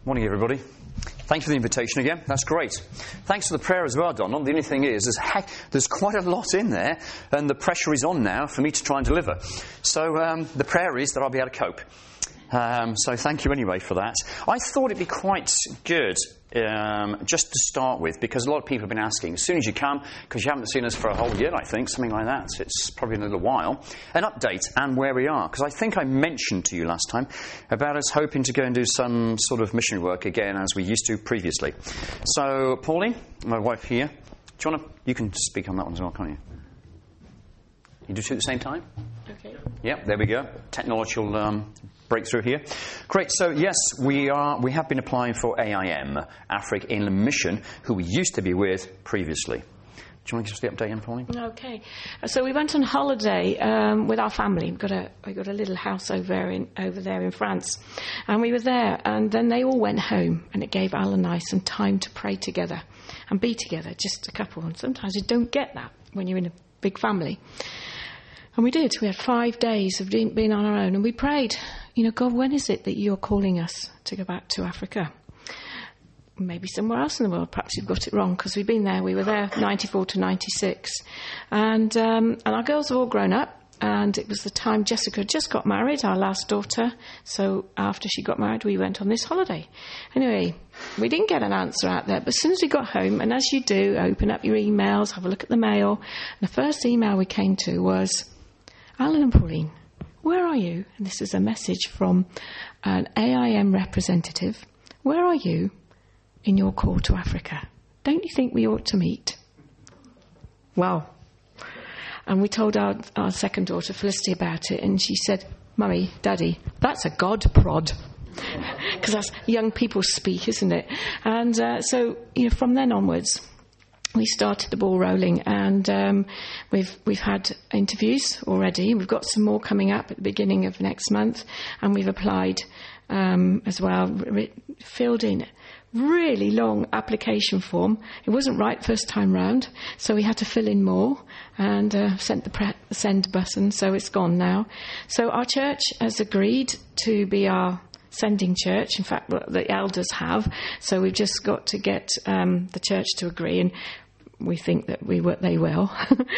Morning, everybody. Thanks for the invitation again. That's great. Thanks for the prayer as well, Donald. The only thing is, there's quite a lot in there, and the pressure is on now for me to try and deliver. So the prayer is that I'll be able to cope. So thank you anyway for that. I thought it'd be quite good just to start with, because a lot of people have been asking, as soon as you come, because you haven't seen us for a whole year, I think, something like that. So it's probably in a little while. An update and where we are, because I think I mentioned to you last time about us hoping to go and do some sort of missionary work again as we used to previously. So Pauline, my wife here, you can speak on that one as well, can't you? You do two at the same time? Okay. Yep, there we go. Technological breakthrough here. Great. So yes, we have been applying for AIM, Africa Inland Mission, who we used to be with previously. Do you want to give us the update, Anne Pauline? Okay. So we went on holiday with our family. We got a little house over there in France, and we were there. And then they all went home, and it gave Al and I some time to pray together and be together, just a couple. And sometimes you don't get that when you're in a big family. And we did. We had 5 days of being on our own, and we prayed. God, when is it that you're calling us to go back to Africa? Maybe somewhere else in the world. Perhaps you've got it wrong, because we've been there. We were there 94 to 96. And our girls have all grown up, and it was the time Jessica just got married, our last daughter. So after she got married, we went on this holiday. Anyway, we didn't get an answer out there, but as soon as we got home, and as you do, open up your emails, have a look at the mail, and the first email we came to was, Alan and Pauline, where are you? And this is a message from an AIM representative. Where are you in your call to Africa? Don't you think we ought to meet? Well, and we told our second daughter, Felicity, about it, and she said, Mummy, Daddy, that's a God prod. Because that's young people speak, isn't it? And so, from then onwards, we started the ball rolling, and we've had interviews already. We've got some more coming up at the beginning of next month, and we've applied as well, filled in really long application form. It wasn't right first time round, so we had to fill in more, and sent the send button, so it's gone now. So our church has agreed to be our sending church. In fact, the elders have. So we've just got to get the church to agree, and we think that they will.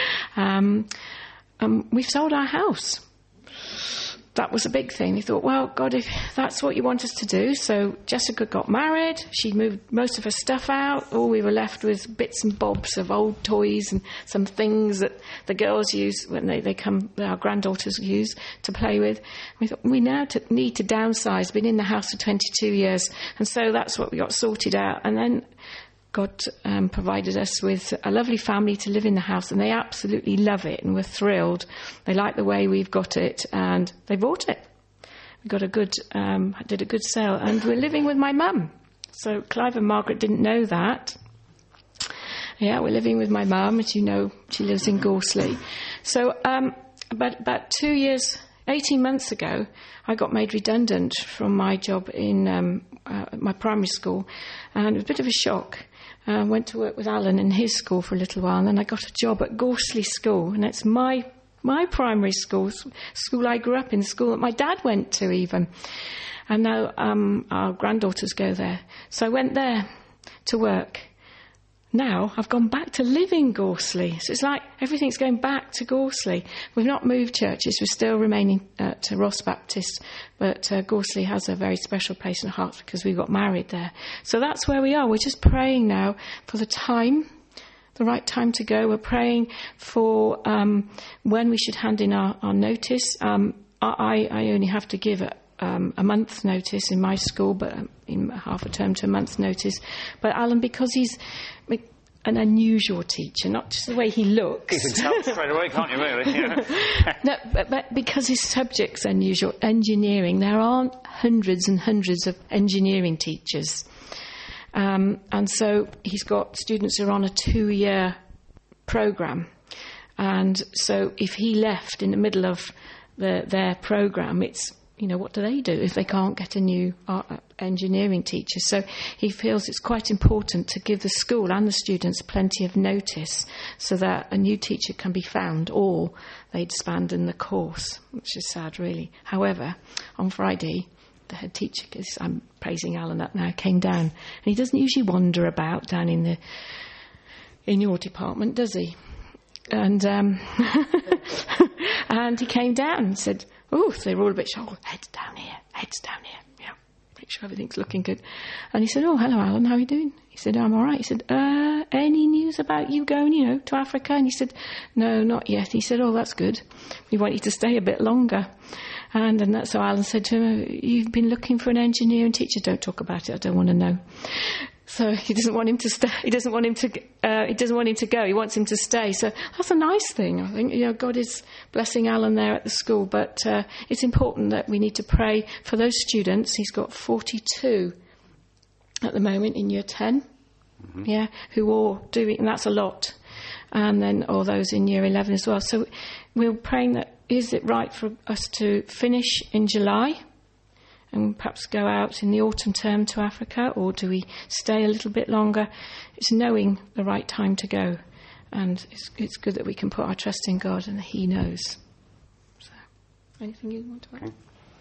We've sold our house. That was a big thing. We thought, well, God, if that's what you want us to do. So Jessica got married. She moved most of her stuff out. All we were left with bits and bobs of old toys and some things that the girls use when they come, our granddaughters use to play with. We thought, we now need to downsize. Been in the house for 22 years. And so that's what we got sorted out. And then God provided us with a lovely family to live in the house, and they absolutely love it, and we're thrilled. They like the way we've got it, and they bought it. We got did a good sale, and we're living with my mum. So Clive and Margaret didn't know that. Yeah, we're living with my mum. As you know, she lives in Gorsley. So about 2 years, 18 months ago, I got made redundant from my job in my primary school, and it was a bit of a shock. I went to work with Alan in his school for a little while, and then I got a job at Gorsley School, and it's my primary school I grew up in, school that my dad went to even. And now our granddaughters go there. So I went there to work. Now I've gone back to live in Gorsley. So it's like everything's going back to Gorsley. We've not moved churches. We're still remaining at Ross Baptist. But Gorsley has a very special place in our hearts because we got married there. So that's where we are. We're just praying now for the right time to go. We're praying for when we should hand in our notice. I only have to give a month's notice in my school, but in half a term to a month's notice. But Alan, because he's an unusual teacher, not just the way he looks. You can tell straight away, can't you, really? Yeah. No, but because his subject's unusual, engineering, there aren't hundreds and hundreds of engineering teachers. And so he's got students who are on a 2-year programme. And so if he left in the middle of their programme, it's, what do they do if they can't get a new engineering teacher? So he feels it's quite important to give the school and the students plenty of notice so that a new teacher can be found, or they disband in the course, which is sad, really. However, on Friday, the head teacher, because I'm praising Alan up now, came down. And he doesn't usually wander about down in your department, does he? And and he came down and said, oh, so they were all a bit shy. Oh, heads down here. Yeah, make sure everything's looking good. And he said, oh, hello, Alan, how are you doing? He said, I'm all right. He said, any news about you going, to Africa? And he said, no, not yet. He said, oh, that's good. We want you to stay a bit longer. And that's so Alan said to him, you've been looking for an engineer and teacher. Don't talk about it. I don't want to know. So he doesn't want him to stay. He doesn't want him to go. He wants him to stay. So that's a nice thing. I think, God is blessing Alan there at the school. But it's important that we need to pray for those students. He's got 42 at the moment in year 10. Mm-hmm. Yeah, who are doing, and that's a lot. And then all those in year 11 as well. So we're praying that, is it right for us to finish in July and perhaps go out in the autumn term to Africa, or do we stay a little bit longer? It's knowing the right time to go, and it's good that we can put our trust in God and He knows. So, anything you want to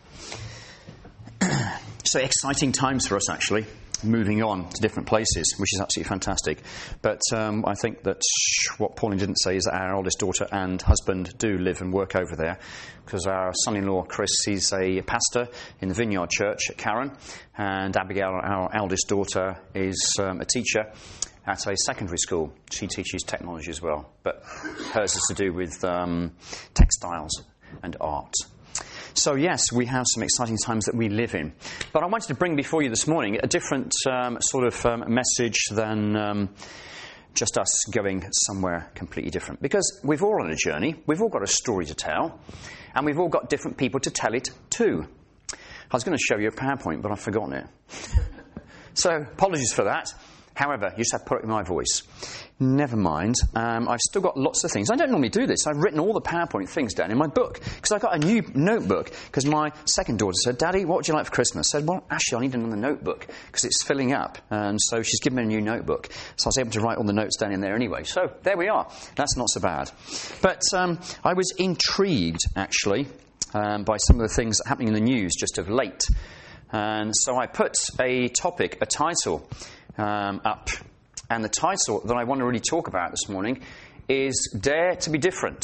add? So exciting times for us, actually, moving on to different places, which is absolutely fantastic. But I think that what Pauline didn't say is that our oldest daughter and husband do live and work over there, because our son-in-law Chris, he's a pastor in the Vineyard Church at Carron, and Abigail, our eldest daughter, is a teacher at a secondary school. She teaches technology as well, but hers is to do with textiles and art. So yes, we have some exciting times that we live in. But I wanted to bring before you this morning a different message than just us going somewhere completely different. Because we've all on a journey, we've all got a story to tell, and we've all got different people to tell it to. I was going to show you a PowerPoint, but I've forgotten it. So apologies for that. However, you just have to put it in my voice. Never mind. I've still got lots of things. I don't normally do this. I've written all the PowerPoint things down in my book, because I got a new notebook, because my second daughter said, Daddy, what would you like for Christmas? I said, well, actually, I need another notebook, because it's filling up. And so she's given me a new notebook. So I was able to write all the notes down in there anyway. So there we are. That's not so bad. But I was intrigued, actually, by some of the things happening in the news just of late. And so I put a title up. And the title that I want to really talk about this morning is Dare to be Different.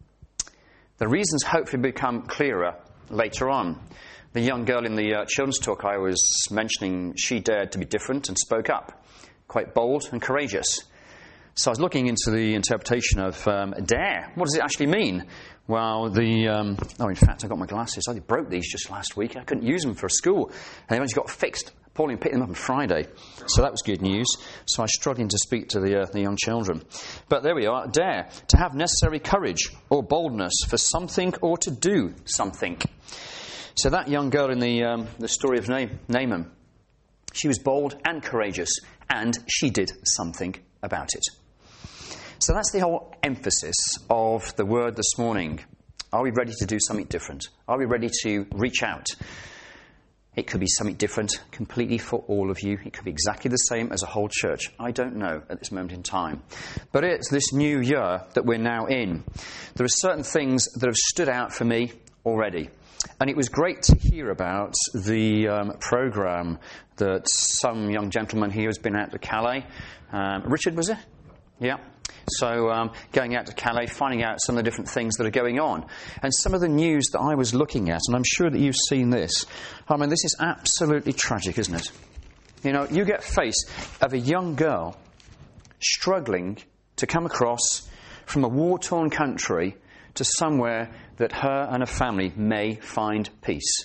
The reasons hopefully become clearer later on. The young girl in the children's talk I was mentioning, she dared to be different and spoke up. Quite bold and courageous. So I was looking into the interpretation of dare. What does it actually mean? Well, in fact, I got my glasses. I broke these just last week. I couldn't use them for school. And they only got fixed. Pauline picked them up on Friday. So that was good news. So I was struggling to speak to the young children. But there we are. Dare. To have necessary courage or boldness for something or to do something. So that young girl in the story of Naaman, she was bold and courageous. And she did something about it. So that's the whole emphasis of the word this morning. Are we ready to do something different? Are we ready to reach out? It could be something different completely for all of you. It could be exactly the same as a whole church. I don't know at this moment in time. But it's this new year that we're now in. There are certain things that have stood out for me already. And it was great to hear about the programme that some young gentleman here has been out to Calais. Richard, was it? Yeah. So going out to Calais, finding out some of the different things that are going on. And some of the news that I was looking at, and I'm sure that you've seen this. I mean, this is absolutely tragic, isn't it? You know, you get face of a young girl struggling to come across from a war-torn country to somewhere that her and her family may find peace.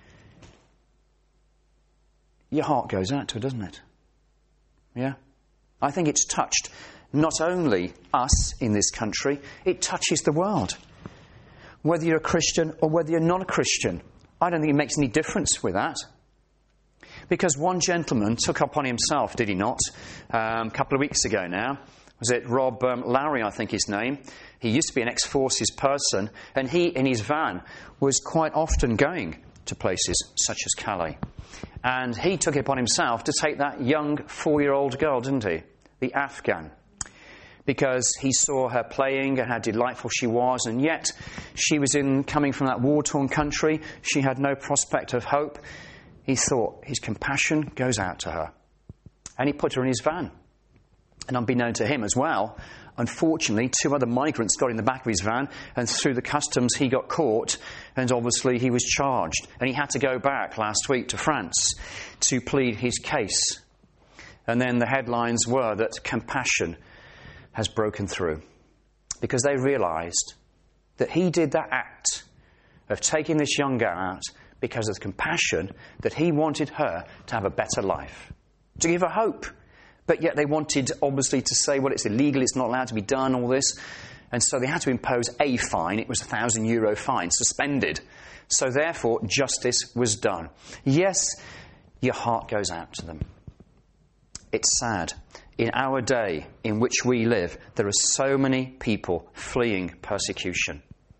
Your heart goes out to her, doesn't it? Yeah? I think it's touched not only us in this country, it touches the world. Whether you're a Christian or whether you're not a Christian, I don't think it makes any difference with that. Because one gentleman took upon himself, did he not, a couple of weeks ago now, was it Rob Lowry, I think his name? He used to be an ex-forces person, and he, in his van, was quite often going to places such as Calais. And he took it upon himself to take that young 4-year-old girl, didn't he? The Afghan. Because he saw her playing and how delightful she was, and yet she was coming from that war-torn country. She had no prospect of hope. he thought, his compassion goes out to her. And he put her in his van. And unbeknown to him as well, unfortunately, 2 other migrants got in the back of his van, and through the customs he got caught, and obviously he was charged. And he had to go back last week to France to plead his case. And then the headlines were that compassion has broken through, because they realised that he did that act of taking this young girl out because of the compassion that he wanted her to have a better life, to give her hope. But yet they wanted, obviously, to say, well, it's illegal, it's not allowed to be done, all this. And so they had to impose a fine. It was a €1,000 fine, suspended. So therefore, justice was done. Yes, your heart goes out to them. It's sad. In our day in which we live, there are so many people fleeing persecution.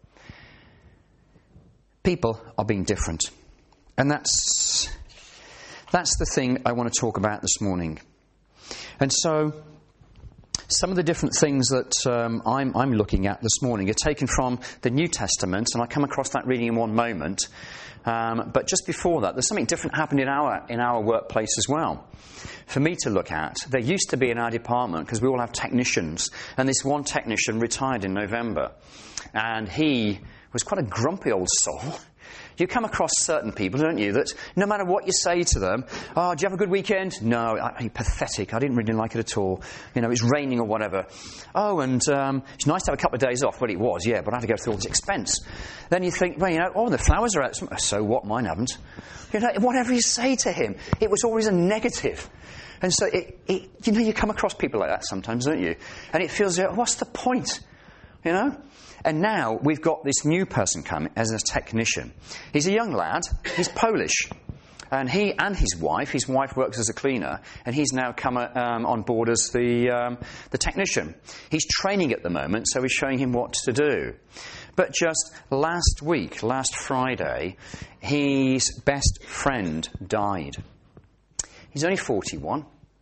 People are being different. And that's the thing I want to talk about this morning. And so, some of the different things that I'm looking at this morning are taken from the New Testament, and I'll come across that reading in one moment. But just before that, there's something different happened in our workplace as well. For me to look at, there used to be in our department, because we all have technicians, and this one technician retired in November, and he was quite a grumpy old soul. You come across certain people, don't you, that no matter what you say to them, oh, do you have a good weekend? No, pathetic. I didn't really like it at all. You know, it's raining or whatever. Oh, and it's nice to have a couple of days off. Well, it was, yeah, but I had to go through all this expense. Then you think, well, you know, oh, the flowers are out. So what? Mine haven't. You know, whatever you say to him, it was always a negative. And so, you know, you come across people like that sometimes, don't you? And it feels, what's the point? You know? And now we've got this new person coming as a technician. He's a young lad. He's Polish. And he and his wife works as a cleaner, and he's now come on board as the technician. He's training at the moment, so we're showing him what to do. But just last Friday, his best friend died. He's only 41.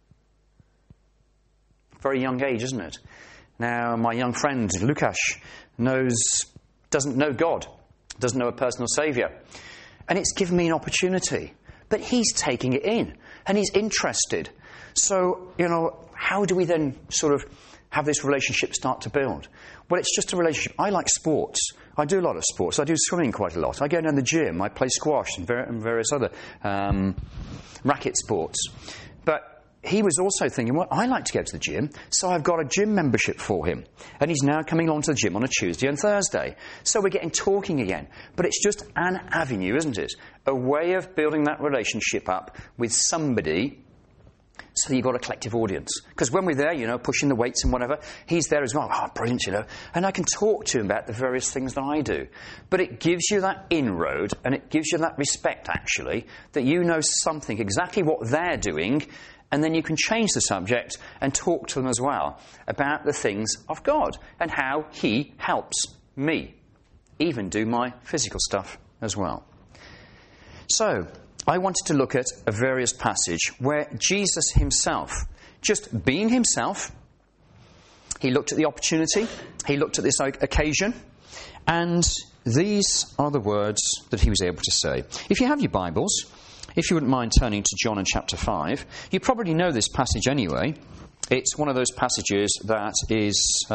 Very young age, isn't it? Now, my young friend, Lukasz, doesn't know God, doesn't know a personal saviour. And it's given me an opportunity. But he's taking it in, and he's interested. So, you know, how do we then sort of have this relationship start to build? Well, it's just a relationship. I like sports. I do a lot of sports. I do swimming quite a lot. I go down the gym. I play squash and various other racket sports. But he was also thinking, well, I like to go to the gym, so I've got a gym membership for him. And he's now coming along to the gym on a Tuesday and Thursday. So we're getting talking again. But it's just an avenue, isn't it? A way of building that relationship up with somebody so that you've got a collective audience. Because when we're there, you know, pushing the weights and whatever, he's there as well. Oh, brilliant, you know. And I can talk to him about the various things that I do. But it gives you that inroad, and it gives you that respect, actually, that you know something, exactly what they're doing. And then you can change the subject and talk to them as well about the things of God and how he helps me even do my physical stuff as well. So, I wanted to look at a various passage where Jesus himself, just being himself, he looked at the opportunity, he looked at this occasion, and these are the words that he was able to say. If you have your Bibles, if you wouldn't mind turning to John in chapter 5, you probably know this passage anyway. It's one of those passages that is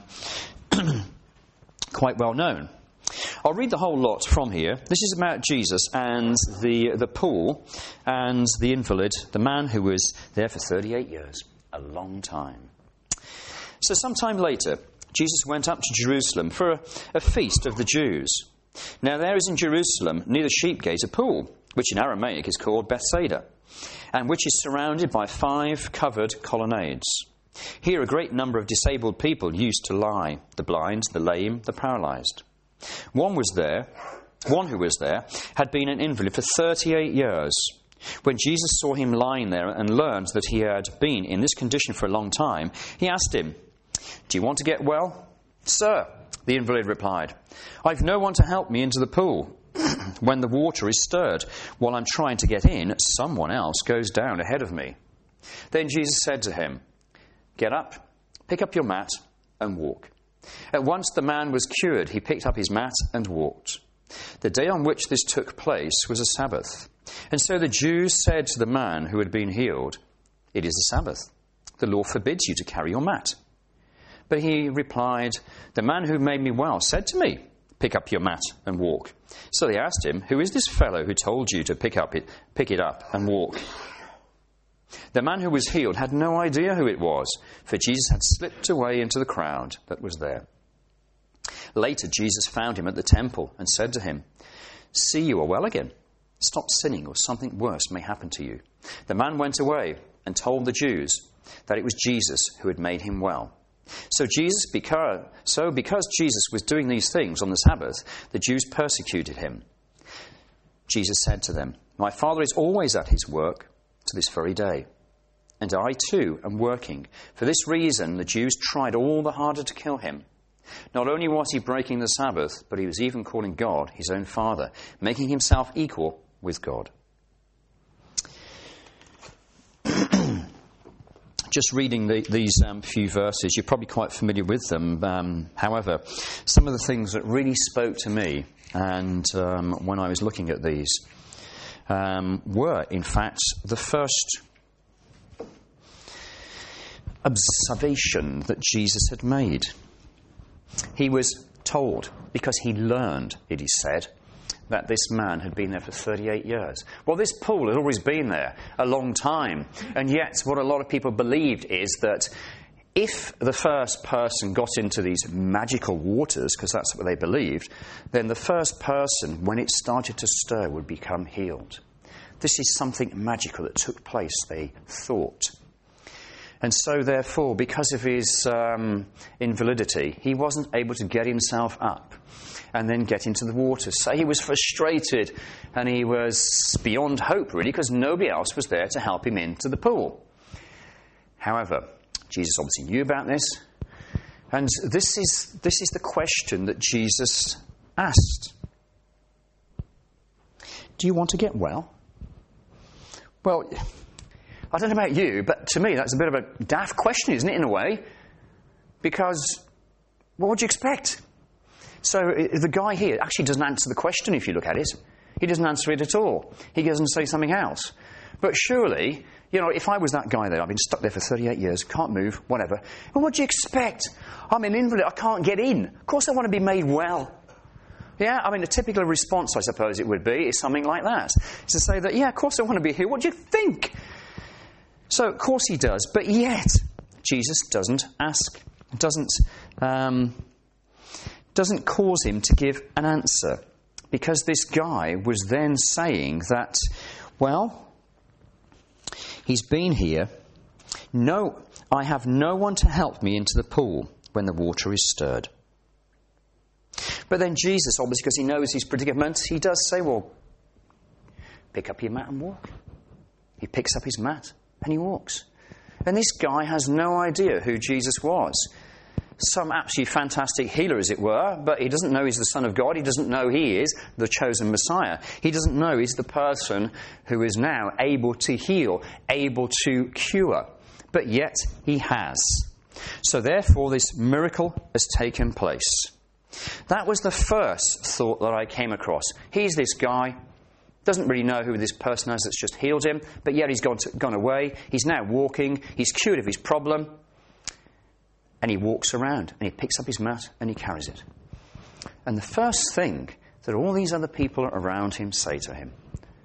quite well known. I'll read the whole lot from here. This is about Jesus and the pool and the invalid, the man who was there for 38 years, a long time. So sometime later, Jesus went up to Jerusalem for a feast of the Jews. Now there is in Jerusalem, near the sheep gate, a pool, which in Aramaic is called Bethsaida, and which is surrounded by 5 covered colonnades. Here a great number of disabled people used to lie, the blind, the lame, the paralysed. One who was there had been an invalid for 38 years. When Jesus saw him lying there and learned that he had been in this condition for a long time, he asked him, "Do you want to get well?" "Sir," the invalid replied, "I've no one to help me into the pool. When the water is stirred, while I'm trying to get in, someone else goes down ahead of me." Then Jesus said to him, "Get up, pick up your mat, and walk." At once the man was cured. He picked up his mat and walked. The day on which this took place was a Sabbath. And so the Jews said to the man who had been healed, "It is the Sabbath. The law forbids you to carry your mat." But he replied, "The man who made me well said to me, 'Pick up your mat and walk.' So they asked him, 'Who is this fellow who told you to pick it up and walk?' The man who was healed had no idea who it was, for Jesus had slipped away into the crowd that was there. Later, Jesus found him at the temple and said to him, 'See, you are well again. Stop sinning, or something worse may happen to you.' The man went away and told the Jews that it was Jesus who had made him well. Because Jesus was doing these things on the Sabbath, the Jews persecuted him. Jesus said to them, 'My Father is always at his work to this very day, and I too am working.' For this reason, the Jews tried all the harder to kill him. Not only was he breaking the Sabbath, but he was even calling God his own Father, making himself equal with God." Just reading these few verses, you're probably quite familiar with them. However, some of the things that really spoke to me, and when I was looking at these, were, in fact, the first observation that Jesus had made. He was told, because he learned, it is said, that this man had been there for 38 years. Well, this pool had always been there a long time. And yet, what a lot of people believed is that if the first person got into these magical waters, because that's what they believed, then the first person, when it started to stir, would become healed. This is something magical that took place, they thought. And so, therefore, because of his invalidity, he wasn't able to get himself up and then get into the water. So he was frustrated, and he was beyond hope, really, because nobody else was there to help him into the pool. However, Jesus obviously knew about this, and this is the question that Jesus asked. Do you want to get well? Well, I don't know about you, but to me that's a bit of a daft question, isn't it, in a way? Because what would you expect? So the guy here actually doesn't answer the question if you look at it. He doesn't answer it at all. He doesn't say something else. But surely, if I was that guy there, I've been stuck there for 38 years, can't move, whatever. Well, what do you expect? I'm an invalid, I can't get in. Of course I want to be made well. Yeah, I mean, a typical response, I suppose it would be, is something like that. It's to say that, yeah, of course I want to be here. What do you think? So, of course he does. But yet, Jesus doesn't ask, doesn't cause him to give an answer, because this guy was then saying that, well, he's been here. No, I have no one to help me into the pool when the water is stirred. But then Jesus, obviously, because he knows his predicament, he does say, well, pick up your mat and walk. He picks up his mat and he walks. And this guy has no idea who Jesus was. Some absolutely fantastic healer, as it were, but he doesn't know he's the Son of God. He doesn't know he is the chosen Messiah. He doesn't know he's the person who is now able to heal, able to cure. But yet he has. So therefore this miracle has taken place. That was the first thought that I came across. He's this guy, doesn't really know who this person is that's just healed him, but yet he's gone away. He's now walking. He's cured of his problem. And he walks around, and he picks up his mat, and he carries it. And the first thing that all these other people around him say to him,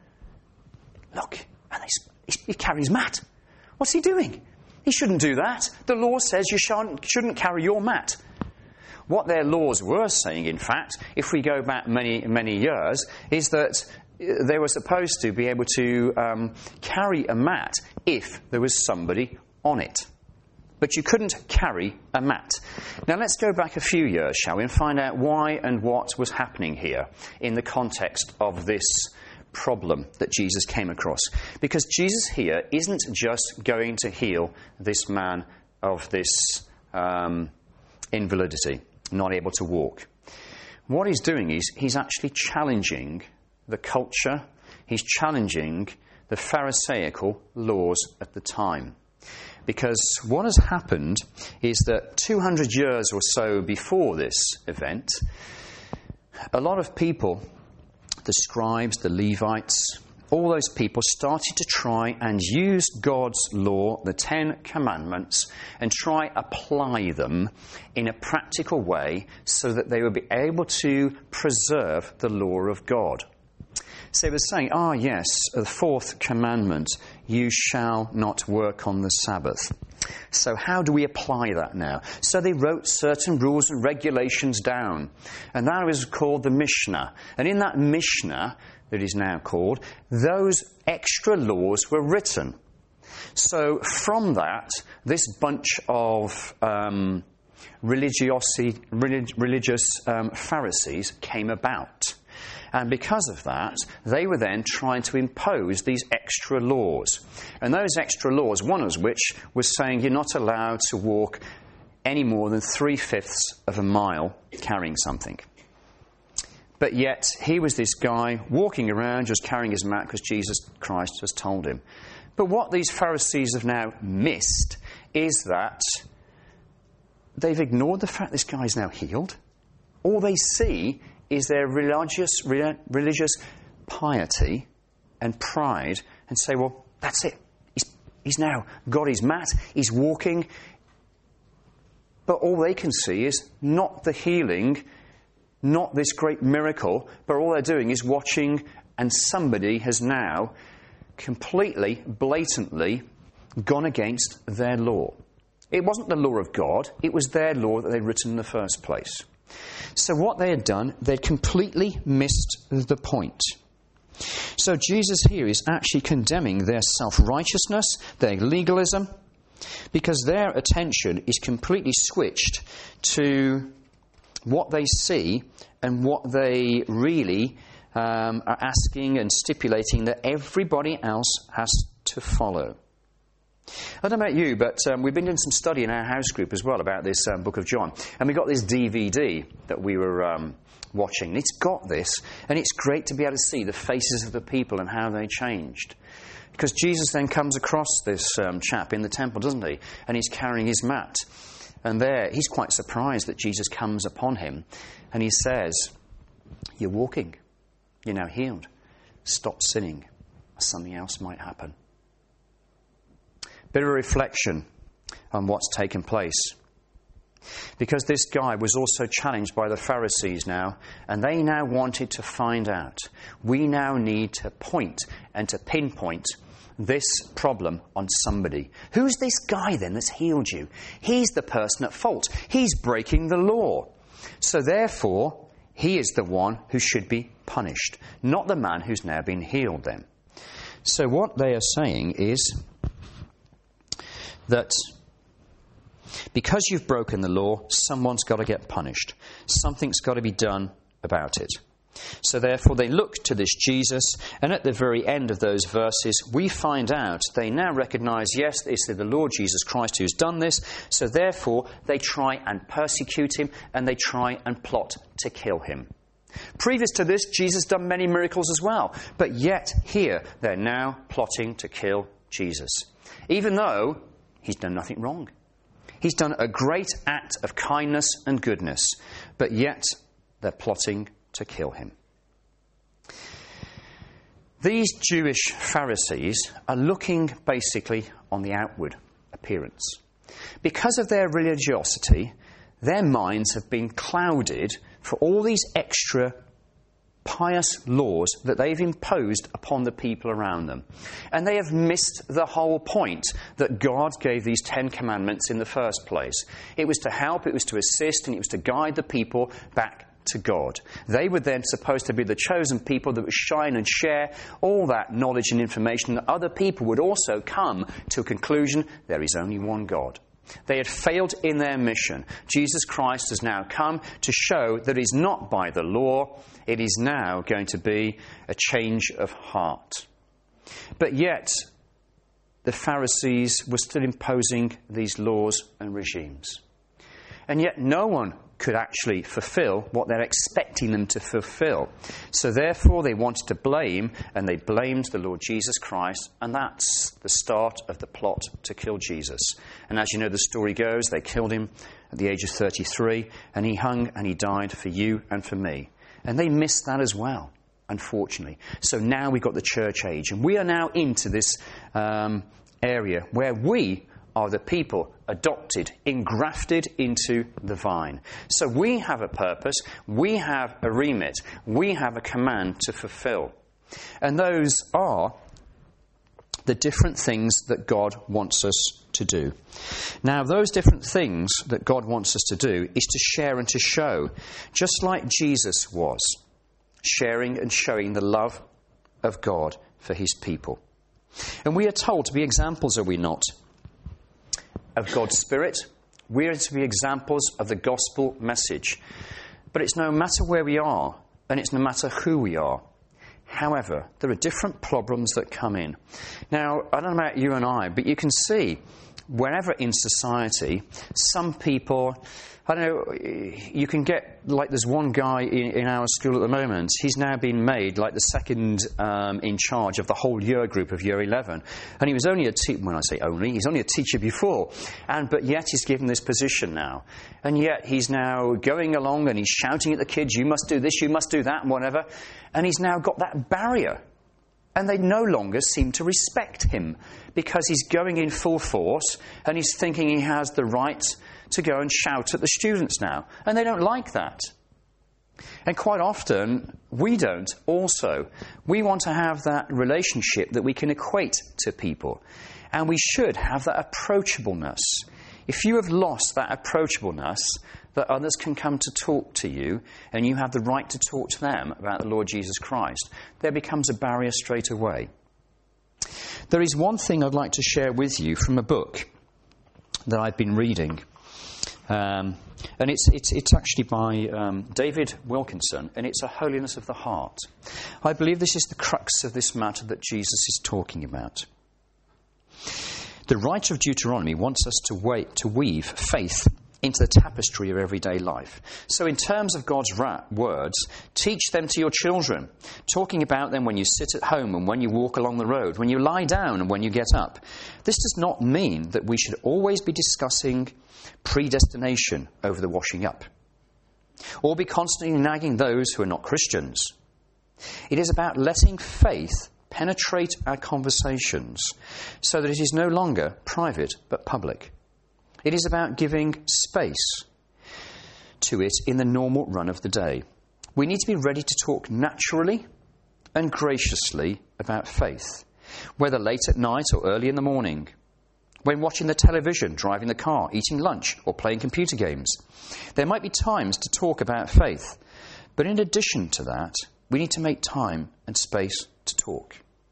look, and he carries mat. What's he doing? He shouldn't do that. The law says you shouldn't carry your mat. What their laws were saying, in fact, if we go back many, many years, is that they were supposed to be able to carry a mat if there was somebody on it. But you couldn't carry a mat. Now let's go back a few years, shall we, and find out why and what was happening here in the context of this problem that Jesus came across. Because Jesus here isn't just going to heal this man of this invalidity, not able to walk. What he's doing is he's actually challenging the culture. He's challenging the Pharisaical laws at the time. Because what has happened is that 200 years or so before this event, a lot of people, the scribes, the Levites, all those people started to try and use God's law, the 10 Commandments, and try apply them in a practical way so that they would be able to preserve the law of God. So they were saying, yes, the 4th commandment, you shall not work on the Sabbath. So how do we apply that now? So they wrote certain rules and regulations down, and that was called the Mishnah. And in that Mishnah, that is now called, those extra laws were written. So from that, this bunch of religious Pharisees came about. And because of that, they were then trying to impose these extra laws. And those extra laws, one of which was saying you're not allowed to walk any more than 3/5 of a mile carrying something. But yet, he was this guy walking around just carrying his mat because Jesus Christ has told him. But what these Pharisees have now missed is that they've ignored the fact this guy's now healed. All they see is their religious piety and pride and say, well, that's it. He's now got his mat, he's walking. But all they can see is not the healing, not this great miracle, but all they're doing is watching, and somebody has now completely, blatantly gone against their law. It wasn't the law of God, it was their law that they'd written in the first place. So what they had done, they'd completely missed the point. So Jesus here is actually condemning their self-righteousness, their legalism, because their attention is completely switched to what they see and what they really are asking and stipulating that everybody else has to follow. I don't know about you, but we've been doing some study in our house group as well about this book of John. And we got this DVD that we were watching. And it's got this, and it's great to be able to see the faces of the people and how they changed. Because Jesus then comes across this chap in the temple, doesn't he? And he's carrying his mat. And there, he's quite surprised that Jesus comes upon him. And he says, you're walking. You're now healed. Stop sinning, or something else might happen. Bit of a reflection on what's taken place. Because this guy was also challenged by the Pharisees now, and they now wanted to find out. We now need to point and to pinpoint this problem on somebody. Who's this guy then that's healed you? He's the person at fault. He's breaking the law. So therefore, he is the one who should be punished, not the man who's now been healed then. So what they are saying is that because you've broken the law, someone's got to get punished. Something's got to be done about it. So therefore they look to this Jesus, and at the very end of those verses we find out they now recognise, yes, it's the Lord Jesus Christ who's done this, so therefore they try and persecute him and they try and plot to kill him. Previous to this, Jesus done many miracles as well, but yet here they're now plotting to kill Jesus, even though he's done nothing wrong. He's done a great act of kindness and goodness, but yet they're plotting to kill him. These Jewish Pharisees are looking basically on the outward appearance. Because of their religiosity, their minds have been clouded for all these extra pious laws that they've imposed upon the people around them. And they have missed the whole point that God gave these 10 commandments in the first place. It was to help, it was to assist, and it was to guide the people back to God. They were then supposed to be the chosen people that would shine and share all that knowledge and information, that other people would also come to a conclusion there is only one God. They had failed in their mission. Jesus Christ has now come to show that it is not by the law, it is now going to be a change of heart. But yet, the Pharisees were still imposing these laws and regimes. And yet no one could actually fulfill what they're expecting them to fulfill. So therefore they wanted to blame, and they blamed the Lord Jesus Christ, and that's the start of the plot to kill Jesus. And as you know the story goes, they killed him at the age of 33, and he hung and he died for you and for me. And they missed that as well. unfortunately. So now we've got the church age, and we are now into this area where we are the people adopted, engrafted into the vine. So we have a purpose, we have a remit, we have a command to fulfill. And those are the different things that God wants us to do. Now, those different things that God wants us to do is to share and to show, just like Jesus was, sharing and showing the love of God for his people. And we are told to be examples, are we not, of God's Spirit? We are to be examples of the gospel message. But it's no matter where we are, and it's no matter who we are. However, there are different problems that come in. Now, I don't know about you and I, but you can see wherever in society, some people, I don't know, you can get, like there's one guy in our school at the moment, he's now been made like the second in charge of the whole year group of year 11. And he was only a teacher, when I say only, he's only a teacher before. But yet he's given this position now. And yet he's now going along and he's shouting at the kids, you must do this, you must do that, and whatever. And he's now got that barrier. And they no longer seem to respect him because he's going in full force and he's thinking he has the right to go and shout at the students now. And they don't like that. And quite often, we don't also. We want to have that relationship that we can equate to people. And we should have that approachableness. If you have lost that approachableness, that others can come to talk to you, and you have the right to talk to them about the Lord Jesus Christ, there becomes a barrier straight away. There is one thing I'd like to share with you from a book that I've been reading. And it's actually by David Wilkinson, and it's A Holiness of the Heart. I believe this is the crux of this matter that Jesus is talking about. The writer of Deuteronomy wants us to weave faith into the tapestry of everyday life. So in terms of God's words, teach them to your children, talking about them when you sit at home and when you walk along the road, when you lie down and when you get up. This does not mean that we should always be discussing predestination over the washing up, or be constantly nagging those who are not Christians. It is about letting faith penetrate our conversations so that it is no longer private but public. It is about giving space to it in the normal run of the day. We need to be ready to talk naturally and graciously about faith, whether late at night or early in the morning, when watching the television, driving the car, eating lunch, or playing computer games. There might be times to talk about faith, but in addition to that, we need to make time and space to talk.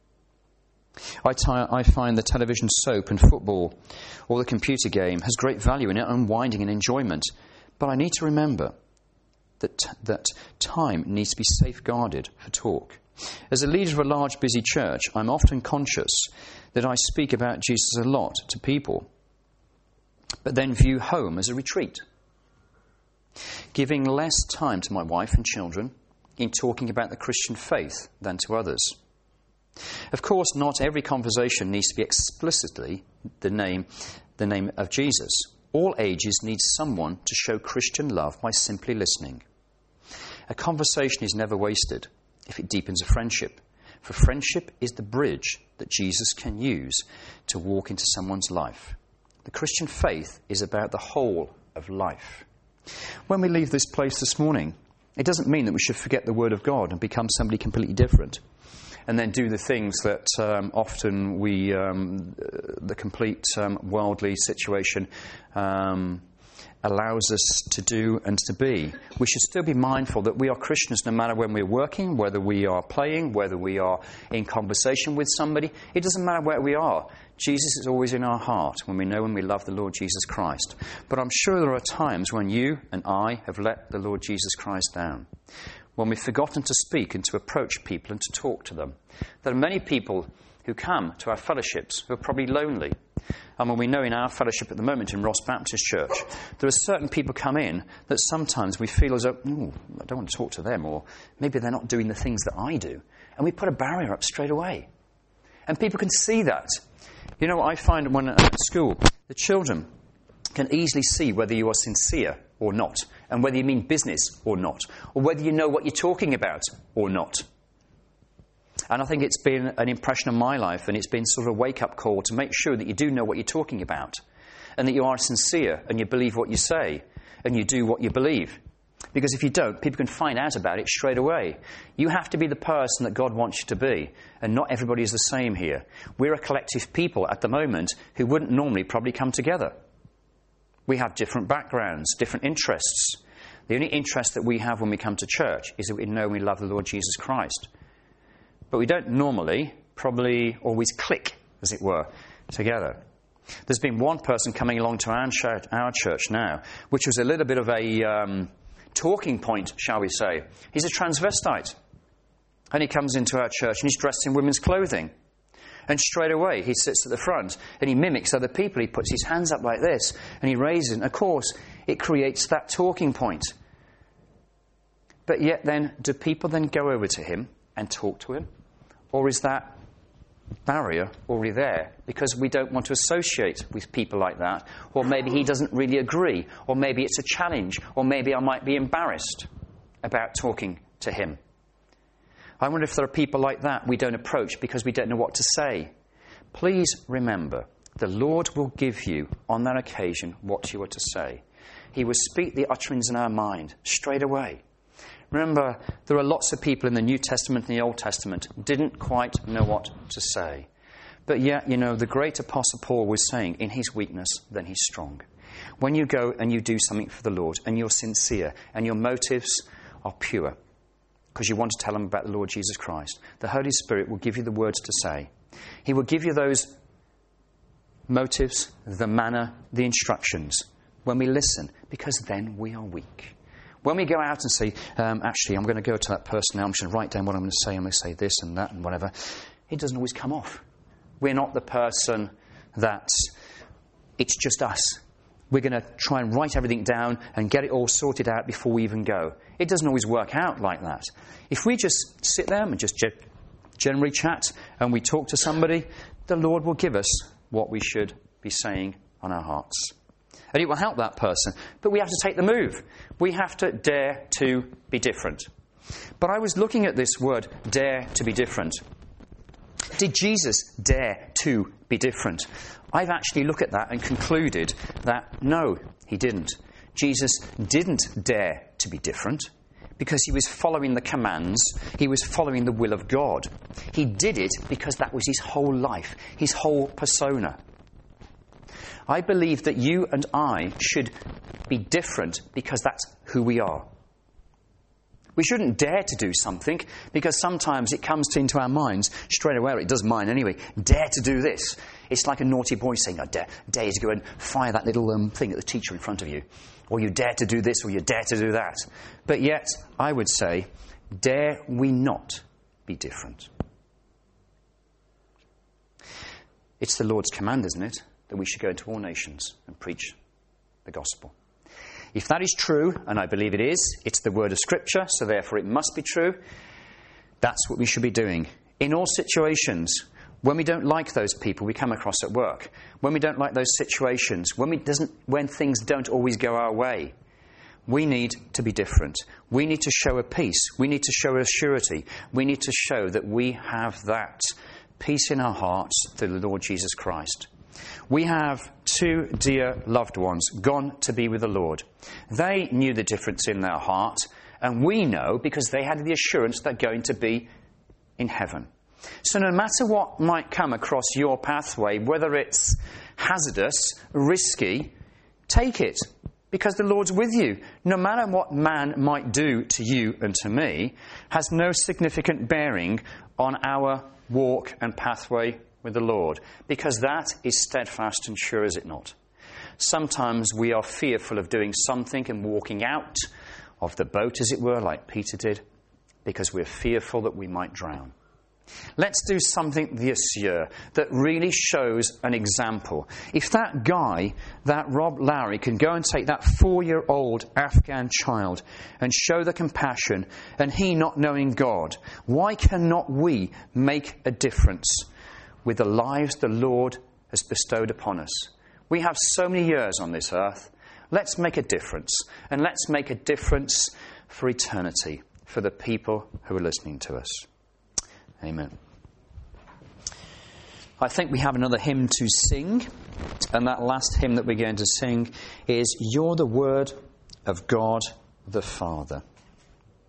I find the television soap and football or the computer game has great value in it, unwinding and enjoyment. But I need to remember that time needs to be safeguarded for talk. As a leader of a large, busy church, I'm often conscious that I speak about Jesus a lot to people, but then view home as a retreat, giving less time to my wife and children in talking about the Christian faith than to others. Of course, not every conversation needs to be explicitly the name of Jesus. All ages need someone to show Christian love by simply listening. A conversation is never wasted if it deepens a friendship, for friendship is the bridge that Jesus can use to walk into someone's life. The Christian faith is about the whole of life. When we leave this place this morning, it doesn't mean that we should forget the Word of God and become somebody completely different, and then do the things that often we, the complete worldly situation allows us to do and to be. We should still be mindful that we are Christians no matter when we're working, whether we are playing, whether we are in conversation with somebody. It doesn't matter where we are. Jesus is always in our heart when we know and we love the Lord Jesus Christ. But I'm sure there are times when you and I have let the Lord Jesus Christ down, when we've forgotten to speak and to approach people and to talk to them. There are many people who come to our fellowships who are probably lonely. And when we know in our fellowship at the moment in Ross Baptist Church, there are certain people come in that sometimes we feel as though, I don't want to talk to them, or maybe they're not doing the things that I do. And we put a barrier up straight away. And people can see that. You know what I find when at school? The children can easily see whether you are sincere or not, and whether you mean business or not, or whether you know what you're talking about or not. And I think it's been an impression of my life, and it's been sort of a wake-up call to make sure that you do know what you're talking about, and that you are sincere, and you believe what you say, and you do what you believe. Because if you don't, people can find out about it straight away. You have to be the person that God wants you to be, and not everybody is the same here. We're a collective people at the moment who wouldn't normally probably come together. We have different backgrounds, different interests. The only interest that we have when we come to church is that we know we love the Lord Jesus Christ. But we don't normally, probably always click, as it were, together. There's been one person coming along to our church now, which was a little bit of a talking point, shall we say. He's a transvestite. And he comes into our church and he's dressed in women's clothing. And straight away he sits at the front and he mimics other people. He puts his hands up like this and he raises it. And of course, it creates that talking point. But yet then, do people then go over to him and talk to him? Or is that barrier already there because we don't want to associate with people like that? Or maybe he doesn't really agree. Or maybe it's a challenge. Or maybe I might be embarrassed about talking to him. I wonder if there are people like that we don't approach because we don't know what to say. Please remember, the Lord will give you on that occasion what you are to say. He will speak the utterings in our mind straight away. Remember, there are lots of people in the New Testament and the Old Testament didn't quite know what to say. But yet, the great Apostle Paul was saying, in his weakness, then he's strong. When you go and you do something for the Lord, and you're sincere, and your motives are pure, because you want to tell them about the Lord Jesus Christ, the Holy Spirit will give you the words to say. He will give you those motives, the manner, the instructions, when we listen, because then we are weak. When we go out and say, actually, I'm going to go to that person now, I'm just going to write down what I'm going to say, I'm going to say this and that and whatever, it doesn't always come off. We're not the person that it's just us. We're going to try and write everything down and get it all sorted out before we even go. It doesn't always work out like that. If we just sit there and just generally chat and we talk to somebody, the Lord will give us what we should be saying on our hearts. And it will help that person. But we have to take the move. We have to dare to be different. But I was looking at this word, dare to be different. Did Jesus dare to be different? I've actually looked at that and concluded that no, he didn't. Jesus didn't dare to be different because he was following the commands. He was following the will of God. He did it because that was his whole life, his whole persona. I believe that you and I should be different because that's who we are. We shouldn't dare to do something because sometimes it comes into our minds straight away. It does mine anyway. Dare to do this. It's like a naughty boy saying, I dare you to go and fire that little thing at the teacher in front of you. Or you dare to do this or you dare to do that. But yet, I would say, dare we not be different? It's the Lord's command, isn't it? That we should go into all nations and preach the gospel. If that is true, and I believe it is, it's the word of Scripture, so therefore it must be true, that's what we should be doing. In all situations, when we don't like those people we come across at work, when we don't like those situations, when things don't always go our way, we need to be different. We need to show a peace. We need to show a surety. We need to show that we have that peace in our hearts through the Lord Jesus Christ. We have two dear loved ones gone to be with the Lord. They knew the difference in their heart, and we know because they had the assurance they're going to be in heaven. So no matter what might come across your pathway, whether it's hazardous, risky, take it, because the Lord's with you. No matter what man might do to you and to me, has no significant bearing on our walk and pathway with the Lord, because that is steadfast and sure, is it not? Sometimes we are fearful of doing something and walking out of the boat, as it were, like Peter did, because we're fearful that we might drown. Let's do something this year that really shows an example. If that guy, that Rob Lowry, can go and take that 4-year-old Afghan child and show the compassion, and he not knowing God, why cannot we make a difference with the lives the Lord has bestowed upon us? We have so many years on this earth. Let's make a difference. And let's make a difference for eternity, for the people who are listening to us. Amen. I think we have another hymn to sing, and that last hymn that we're going to sing is You're the Word of God the Father.